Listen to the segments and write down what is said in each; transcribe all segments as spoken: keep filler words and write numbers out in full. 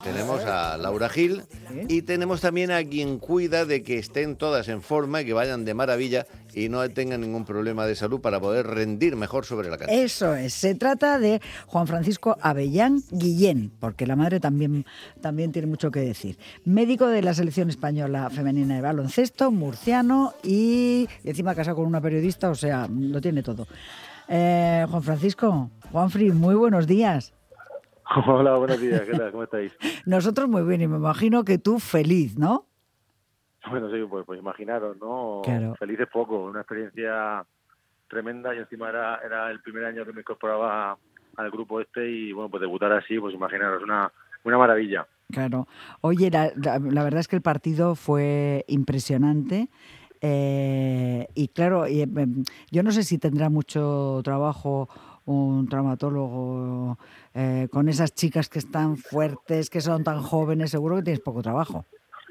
Tenemos a Laura Gil y tenemos también a quien cuida de que estén todas en forma y que vayan de maravilla y no tengan ningún problema de salud para poder rendir mejor sobre la cancha. Eso es, se trata de Juan Francisco Avellán Guillén, porque la madre también, también tiene mucho que decir. Médico de la selección española femenina de baloncesto, murciano y encima casado con una periodista, o sea, lo tiene todo. Eh, Juan Francisco, Juanfri, muy buenos días. Hola, buenos días, ¿qué tal? ¿Cómo estáis? Nosotros muy bien y me imagino que tú feliz, ¿no? Bueno, sí, pues, pues imaginaros, ¿no? Claro. Feliz es poco, una experiencia tremenda y encima era, era el primer año que me incorporaba al grupo este y bueno, pues debutar así, pues imaginaros, una, una maravilla. Claro. Oye, la, la, la verdad es que el partido fue impresionante. Eh, y claro, y, eh, yo no sé si tendrá mucho trabajo un traumatólogo eh, con esas chicas que están fuertes, que son tan jóvenes, seguro que tienes poco trabajo.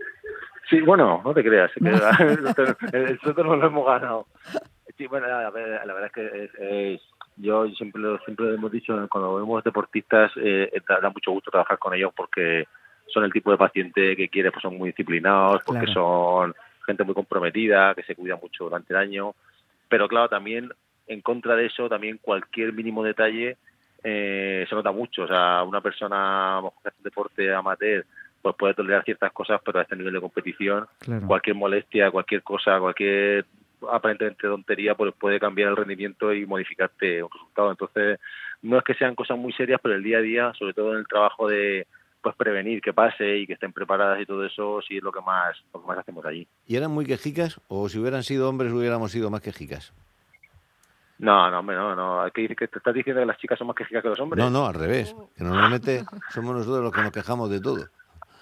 Sí, bueno, no te creas, ¿No? que el, el sueldo no lo hemos ganado. Sí, bueno, la, la, la verdad es que es, es, yo siempre lo, siempre lo hemos dicho, cuando vemos deportistas, eh, da, da mucho gusto trabajar con ellos porque son el tipo de paciente que quiere, pues son muy disciplinados, porque claro. Son gente muy comprometida, que se cuida mucho durante el año, pero claro, también en contra de eso, también cualquier mínimo detalle eh, se nota mucho. O sea, una persona que hace deporte amateur pues puede tolerar ciertas cosas, pero a este nivel de competición, claro. Cualquier molestia, cualquier cosa, cualquier aparentemente tontería, pues puede cambiar el rendimiento y modificarte un resultado. Entonces, no es que sean cosas muy serias, pero el día a día, sobre todo en el trabajo de pues prevenir que pase y que estén preparadas y todo eso, sí es lo que más, lo que más hacemos allí. ¿Y eran muy quejicas? ¿O si hubieran sido hombres hubiéramos sido más quejicas? No, no, hombre, no, no. Hay que decir que te estás diciendo que las chicas son más quejicas que los hombres. No, no, al revés. Que normalmente somos nosotros los que nos quejamos de todo.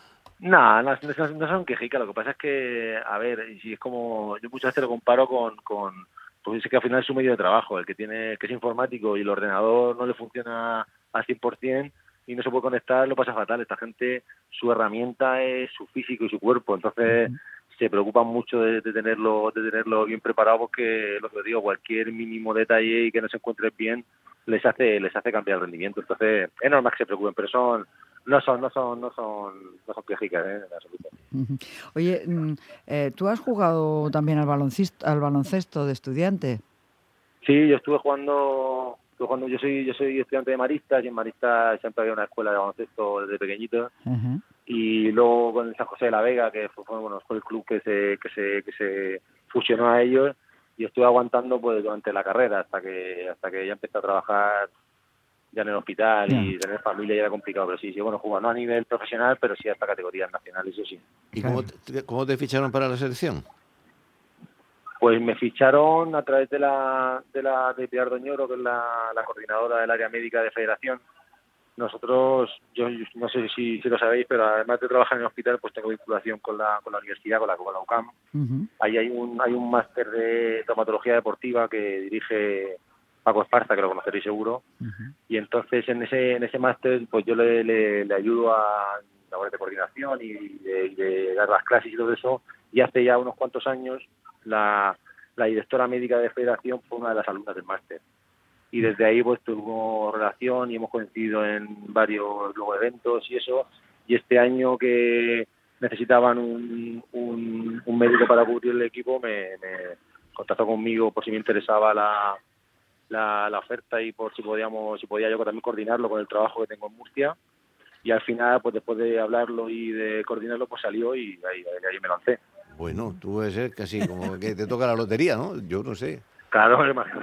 No, no, no, no son quejicas. Lo que pasa es que, a ver, si es como, yo muchas veces lo comparo con, con, pues es que al final es su medio de trabajo. El que tiene, que es informático y el ordenador no le funciona al cien por ciento y no se puede conectar, lo pasa fatal. Esta gente, su herramienta es su físico y su cuerpo. Entonces, uh-huh. se preocupan mucho de, de tenerlo de tenerlo bien preparado porque, lo que digo, cualquier mínimo detalle y que no se encuentre bien les hace les hace cambiar el rendimiento. Entonces, es normal que se preocupen, pero son no son no son no son no son quejicas, ¿eh? En absoluto. Uh-huh. Oye, eh, ¿tú has jugado también al baloncesto, al baloncesto de estudiante? Sí, yo estuve jugando, estuve jugando yo soy yo soy estudiante de Maristas y en Maristas siempre había una escuela de baloncesto desde pequeñito. Uh-huh. Y luego con el San José de la Vega, que fue, bueno, fue el club que se que se que se fusionó a ellos, y estuve aguantando pues durante la carrera hasta que hasta que ya empecé a trabajar ya en el hospital yeah. y tener familia ya era complicado, pero sí, sí, bueno, jugando no a nivel profesional, pero sí hasta categorías nacionales, eso sí. ¿Y cómo te, cómo te ficharon para la selección? Pues me ficharon a través de la de la de Pilar Doñoro, que es la, la coordinadora del área médica de Federación. Nosotros, yo, yo no sé si, si lo sabéis, pero además de trabajar en el hospital, pues tengo vinculación con la con la universidad, con la, con la U C A M. Uh-huh. Ahí hay un hay un máster de traumatología deportiva que dirige Paco Esparza, que lo conoceréis seguro. Uh-huh. Y entonces en ese en ese máster, pues yo le, le, le ayudo a labores de coordinación y de, y de dar las clases y todo eso. Y hace ya unos cuantos años, la, la directora médica de Federación fue una de las alumnas del máster. Y desde ahí pues tuvimos relación y hemos coincidido en varios luego eventos y eso, y este año que necesitaban un, un, un médico para cubrir el equipo me, me contactó conmigo por si me interesaba la, la, la oferta y por si podíamos si podía yo también coordinarlo con el trabajo que tengo en Murcia, y al final pues después de hablarlo y de coordinarlo pues salió y ahí, ahí, ahí me lancé. Bueno, tú puedes ser casi como que te toca la lotería, ¿no? Yo no sé. Claro,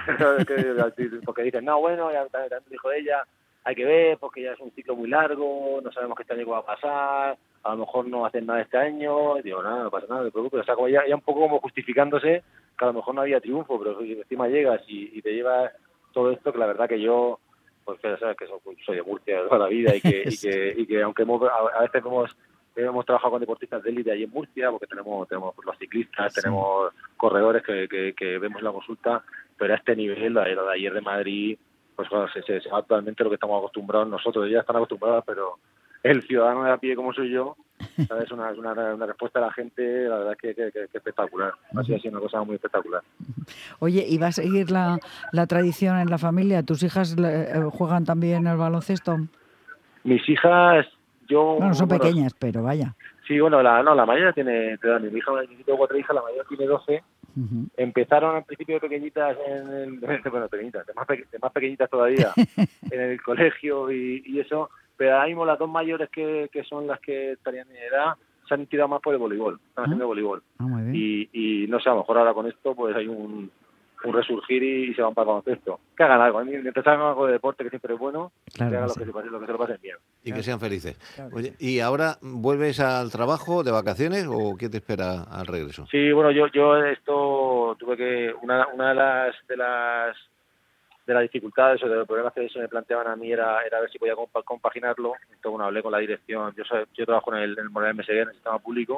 porque dicen, no, bueno, ya también dijo ella, hay que ver, porque ya es un ciclo muy largo, no sabemos qué este año va a pasar, a lo mejor no hacen nada este año, y digo, nada, no pasa nada, no te preocupes, o sea, como ya, ya un poco como justificándose, que a lo mejor no había triunfo, pero si encima llegas y, y te llevas todo esto, que la verdad que yo, pues ya sabes que soy de Murcia de toda la vida, y que, y que, y que aunque hemos, a, a veces hemos hemos trabajado con deportistas de élite ahí en Murcia, porque tenemos tenemos los ciclistas, sí. tenemos corredores que, que, que vemos la consulta, pero a este nivel, lo de ayer de Madrid, pues bueno, se, se, se va totalmente lo que estamos acostumbrados nosotros. Ya están acostumbrados, pero el ciudadano de a pie como soy yo, ¿sabes? Una, una, una respuesta de la gente, la verdad es que, que, que, que espectacular. Así ha sido una cosa muy espectacular. Oye, ¿y va a seguir la, la tradición en la familia? ¿Tus hijas eh, juegan también al baloncesto? Mis hijas yo... Bueno, son bueno, pequeñas, pero vaya. Sí, bueno, la, no, la mayor tiene, te da, mi hija, yo tengo cuatro hijas, la mayor tiene doce. Uh-huh. Empezaron al principio de pequeñitas, en el, bueno, pequeñitas, de más, pe, de más pequeñitas todavía, en el colegio y, y eso, pero ahora mismo las dos mayores que, que son las que estarían en edad, se han tirado más por el voleibol, están haciendo ¿Ah? voleibol. Ah, muy bien. Y, y no sé, a lo mejor ahora con esto pues hay un, un resurgir y, y se van para el baloncesto. Que hagan algo, mientras hagan algo de deporte, que siempre es bueno, Claro que hagan que lo, sí. que se, pasen- lo que se lo pasen bien. Y Claro. que sean felices. Claro que Oye, sí. ¿y ahora vuelves al trabajo de vacaciones o qué te espera al regreso? Sí, bueno, yo yo esto tuve que una una de las de las de las dificultades o de los problemas que se me planteaban a mí era era ver si podía compa- compaginarlo. Entonces, bueno, hablé con la dirección. Yo soy, yo trabajo en el, en el Morales M S D, en el sistema público,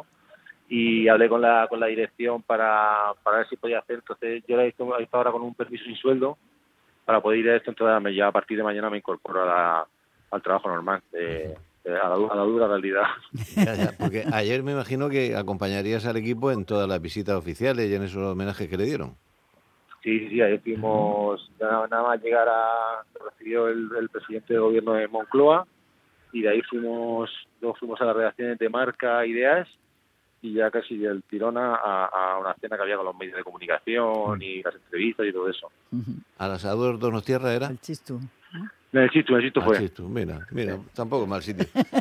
y hablé con la con la dirección para, para ver si podía hacer. Entonces, yo he estado ahora con un permiso sin sueldo para poder ir a esto. Entonces, ya a partir de mañana me incorporo a la, al trabajo normal, de, de- a, la, du- a la dura realidad. Ya, ya, porque ayer me imagino que acompañarías al equipo en todas las visitas oficiales y en esos homenajes que le dieron. Sí, sí, sí, ahí fuimos, nada, nada más llegar a, nos recibió el, el presidente del gobierno de Moncloa, y de ahí fuimos, luego fuimos a las redacciones de Marca, Ideas, y ya casi del tirón a, a una cena que había con los medios de comunicación y las entrevistas y todo eso. Uh-huh. ¿Al asador Donostierra era? El chistu. ¿no? En el sitio, en el sitio Ah, fue. sí, tú, mira, mira, tampoco mal sitio.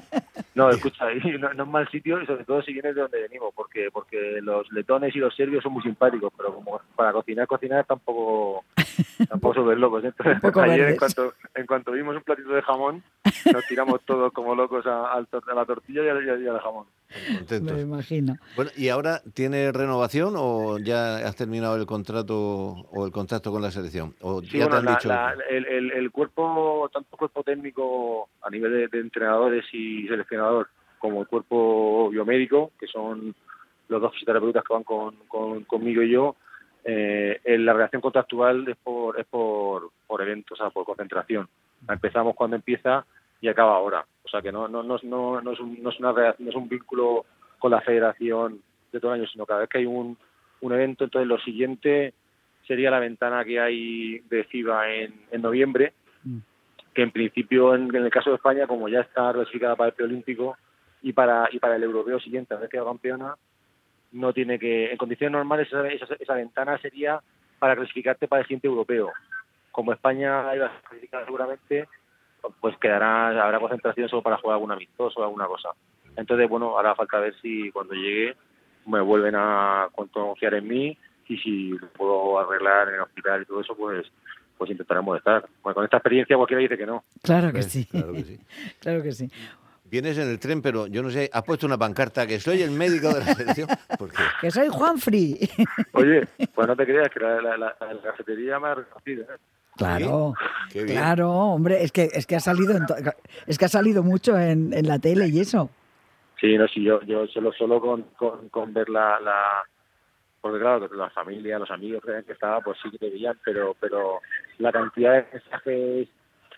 No, escucha, y no, no es mal sitio, y sobre todo si vienes de donde venimos, porque porque los letones y los serbios son muy simpáticos, pero como para cocinar, cocinar tampoco tampoco son ver locos. Entonces, Un poco ayer en verdes. cuanto en cuanto vimos un platito de jamón, nos tiramos todos como locos a, al tor- a la tortilla y al, y al- y al jamón. Contentos. Me imagino. Bueno, ¿y ahora tiene renovación o ya has terminado el contrato o el contacto con la selección? ¿O Sí, ya bueno, te han la- dicho? la- el, el, el cuerpo, tanto el cuerpo técnico a nivel de, de entrenadores y seleccionador, como el cuerpo biomédico, que son los dos fisioterapeutas que van con, con, conmigo y yo, eh, en la relación contractual es por es por, por eventos, o sea, por concentración. Empezamos cuando empieza y acaba ahora. O sea que no no no no, no es un, no es una relación, no es un vínculo con la federación de todo el año, sino cada vez que hay un, un evento, entonces lo siguiente sería la ventana que hay de FIBA en, en noviembre, Mm. que en principio en, en el caso de España, como ya está clasificada para el preolímpico y para y para el europeo siguiente, a vez que campeona, no tiene que, en condiciones normales esa, esa, esa ventana sería para clasificarte para el siguiente europeo. Como España iba a clasificar seguramente, pues quedará, habrá concentración solo para jugar algún amistoso o alguna cosa. Entonces, bueno, ahora falta ver si cuando llegue me vuelven a confiar en mí, y si lo puedo arreglar en el hospital y todo eso, pues pues intentaremos estar. Bueno, con esta experiencia cualquiera dice que no. Claro que ¿Ves? sí. Claro que sí. Claro que sí. Vienes en el tren, pero yo no sé, has puesto una pancarta que soy el médico de la selección. ¿Por qué? Que soy Juanfri. Oye, pues no te creas que la, la, la, la cafetería me ha reconocido, ¿eh? Claro, Qué bien. claro, hombre, es que es que ha salido en to- es que ha salido mucho en, en la tele y eso. Sí, no, sí, yo, yo solo, solo con, con, con ver la, la, porque claro, que la familia, los amigos que que estaba, pues sí que te veían, pero, pero la cantidad de mensajes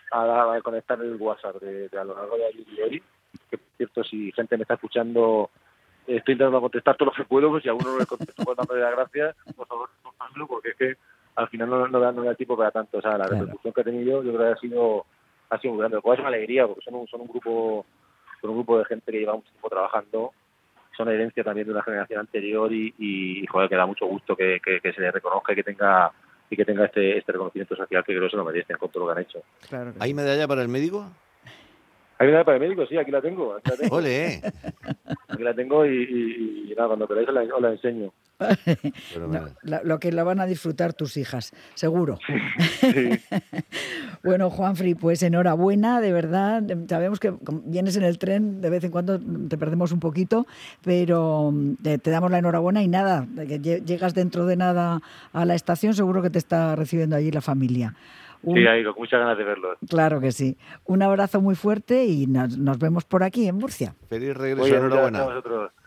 a, a conectar el WhatsApp de, de a lo largo de ayer y hoy, que por cierto, si gente me está escuchando, eh, estoy intentando contestar todo lo que puedo, pues si a uno no le contesto con dándole las gracias, por favor, no hazlo, porque es que al final no, no, da, no da tiempo para tanto. O sea, la Claro. repercusión que he tenido, yo creo que ha sido, ha sido muy grande. Lo cual es una alegría, porque son un, son un grupo son un grupo de gente que lleva mucho tiempo trabajando, son herencia también de una generación anterior y, y joder, que da mucho gusto que, que, que se les reconozca y que tenga y que tenga este este reconocimiento social, que creo que se lo merecen con todo lo que han hecho. Claro que ¿Hay sí. medalla para el médico? ¿Hay una para el médico? Sí, aquí la tengo. Aquí la tengo, ¡Ole! aquí la tengo y, y, y nada, cuando queráis os la, os la enseño. Pero, No, la- lo que la van a disfrutar tus hijas, seguro. Sí. Bueno, Juanfri, pues enhorabuena, de verdad. Sabemos que como vienes en el tren, de vez en cuando te perdemos un poquito, pero te, te damos la enhorabuena y nada, de que lle- llegas dentro de nada a la estación, seguro que te está recibiendo allí la familia. Un- Sí, ahí, con muchas ganas de verlos. Claro que sí. Un abrazo muy fuerte y nos, nos vemos por aquí en Murcia. feliz regreso, Muy bien, muchas enhorabuena. gracias a vosotros.